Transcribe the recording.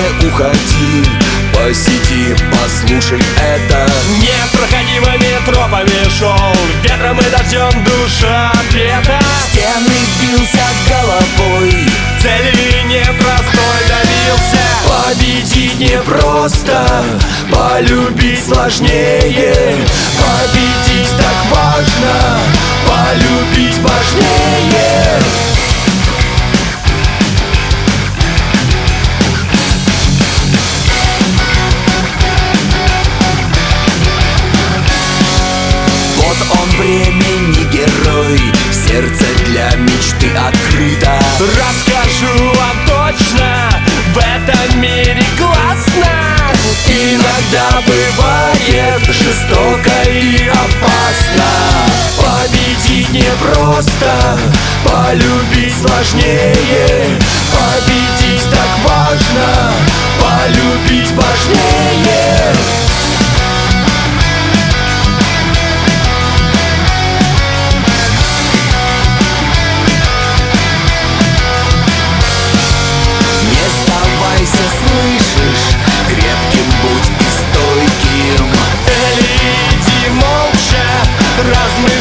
не уходи, посиди, послушай это. Непроходимыми тропами шел, ветром и дождем душа пета. Стены бился головой, Цели непростой добился. победить непросто, полюбить сложнее. Победить так важно, полюбить важнее. Вот он времени герой, сердце для мечты открыто. Расскажу вам точно, в этом мире классно. Иногда бывает жестоко и опасно. Победить непросто, полюбить сложнее. Победить так важно, полюбить важнее. Не сдавайся, слышишь? Крепким будь и стойким. Цели иди молча, размышляй.